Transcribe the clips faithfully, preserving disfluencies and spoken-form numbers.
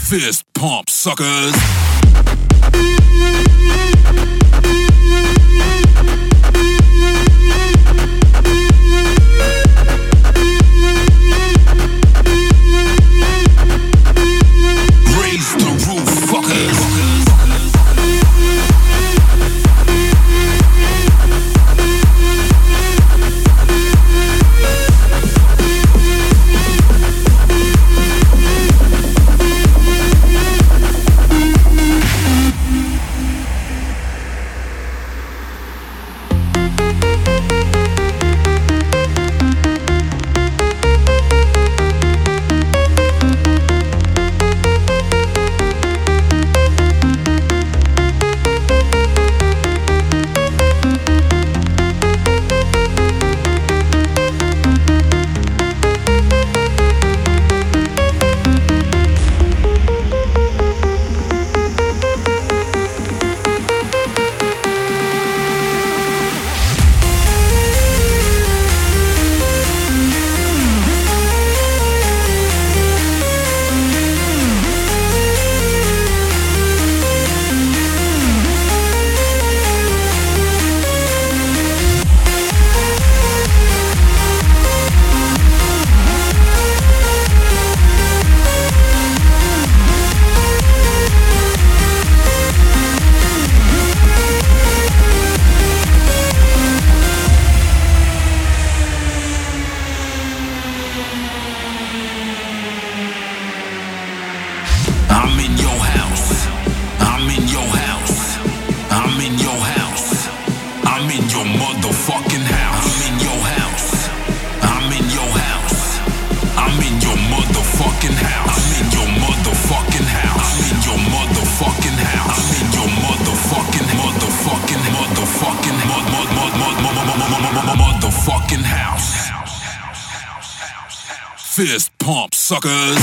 Fist pump, suckers. I'm in your house. I'm in your house. I'm in your house. I'm in your motherfucking house. I'm in your house. I'm in your house. I'm in your motherfucking house. I'm in your motherfucking house. I'm in your motherfucking house. I'm in your motherfucking motherfucking motherfucking mud mud mud mud mud motherfucking house. Fist pump, suckers.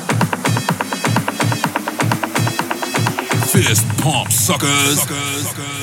Fist pump, suckers. suckers.